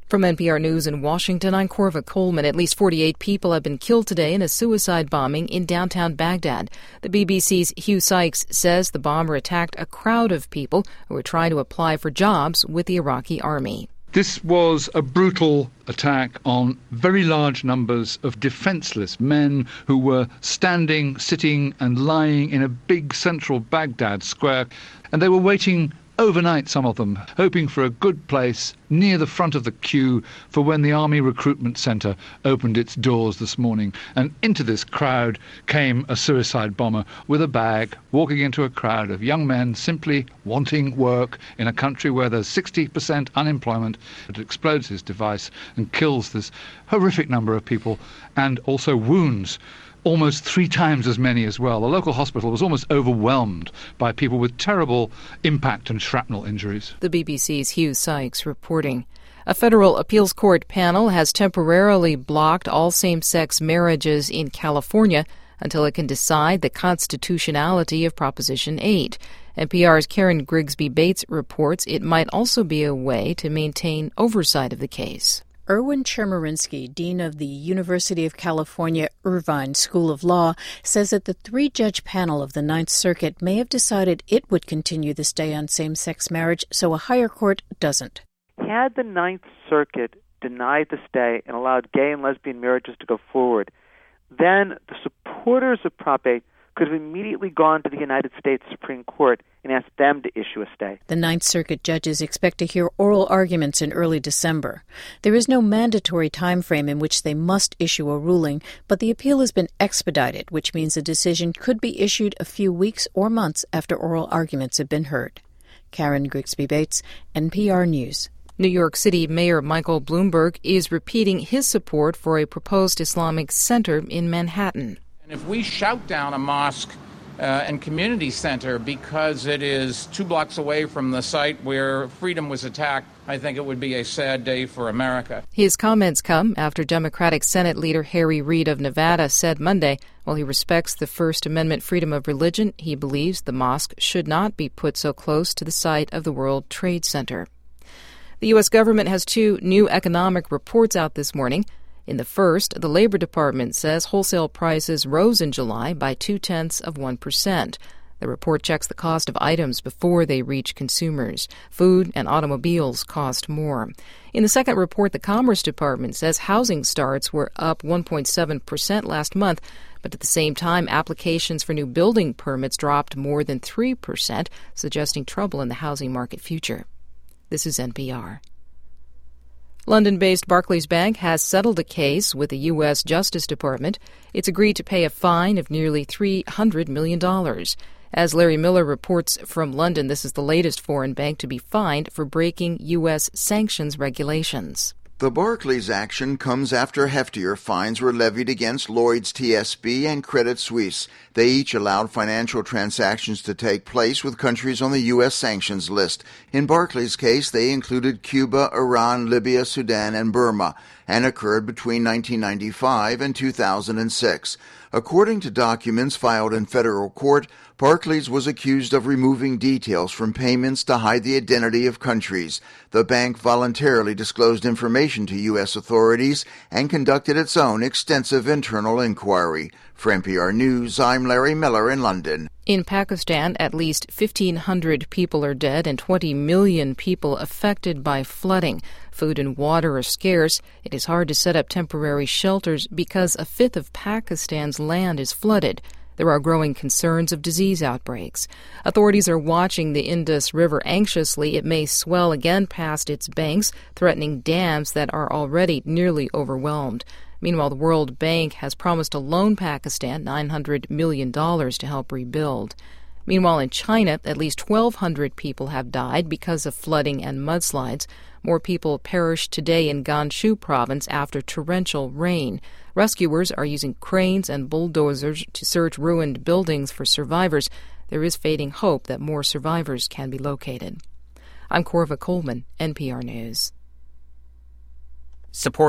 From NPR News in Washington, I'm Corva Coleman. At least 48 people have been killed today in a suicide bombing in downtown Baghdad. The BBC's Hugh Sykes says the bomber attacked a crowd of people who were trying to apply for jobs with the Iraqi army. This was a brutal attack on very large numbers of defenseless men who were standing, sitting and lying in a big central Baghdad square, and they were waiting overnight, some of them, hoping for a good place near the front of the queue for when the Army Recruitment Centre opened its doors this morning. And into this crowd came a suicide bomber with a bag, walking into a crowd of young men simply wanting work in a country where there's 60% unemployment. It explodes his device and kills this horrific number of people and also wounds almost 3 times as many as well. The local hospital was almost overwhelmed by people with terrible impact and shrapnel injuries. The BBC's Hugh Sykes reporting. A federal appeals court panel has temporarily blocked all same-sex marriages in California until it can decide the constitutionality of Proposition 8. NPR's Karen Grigsby Bates reports it might also be a way to maintain oversight of the case. Erwin Chemerinsky, dean of the University of California Irvine School of Law, says that the 3-judge panel of the Ninth Circuit may have decided it would continue the stay on same-sex marriage, so a higher court doesn't. Had the Ninth Circuit denied the stay and allowed gay and lesbian marriages to go forward, then the supporters of Prop 8 could have immediately gone to the United States Supreme Court and asked them to issue a stay. The Ninth Circuit judges expect to hear oral arguments in early December. There is no mandatory time frame in which they must issue a ruling, but the appeal has been expedited, which means a decision could be issued a few weeks or months after oral arguments have been heard. Karen Grigsby Bates, NPR News. New York City Mayor Michael Bloomberg is repeating his support for a proposed Islamic center in Manhattan. If we shout down a mosque and community center because it is 2 blocks away from the site where freedom was attacked, I think it would be a sad day for America. His comments come after Democratic Senate leader Harry Reid of Nevada said Monday, while he respects the First Amendment freedom of religion, he believes the mosque should not be put so close to the site of the World Trade Center. The U.S. government has 2 new economic reports out this morning. In the first, the Labor Department says wholesale prices rose in July by 0.2%. The report checks the cost of items before they reach consumers. Food and automobiles cost more. In the second report, the Commerce Department says housing starts were up 1.7% last month, but at the same time, applications for new building permits dropped more than 3%, suggesting trouble in the housing market future. This is NPR. London-based Barclays Bank has settled a case with the U.S. Justice Department. It's agreed to pay a fine of nearly $300 million. As Larry Miller reports from London, this is the latest foreign bank to be fined for breaking U.S. sanctions regulations. The Barclays action comes after heftier fines were levied against Lloyds TSB and Credit Suisse. They each allowed financial transactions to take place with countries on the U.S. sanctions list. In Barclays' case, they included Cuba, Iran, Libya, Sudan, and Burma, and occurred between 1995 and 2006. According to documents filed in federal court, Barclays was accused of removing details from payments to hide the identity of countries. The bank voluntarily disclosed information to U.S. authorities and conducted its own extensive internal inquiry. For NPR News, I'm Larry Miller in London. In Pakistan, at least 1,500 people are dead and 20 million people affected by flooding. Food and water are scarce. It is hard to set up temporary shelters because a fifth of Pakistan's land is flooded. There are growing concerns of disease outbreaks. Authorities are watching the Indus River anxiously. It may swell again past its banks, threatening dams that are already nearly overwhelmed. Meanwhile, the World Bank has promised to loan Pakistan $900 million to help rebuild. Meanwhile, in China, at least 1,200 people have died because of flooding and mudslides. More people perished today in Gansu province after torrential rain. Rescuers are using cranes and bulldozers to search ruined buildings for survivors. There is fading hope that more survivors can be located. I'm Corva Coleman, NPR News. Support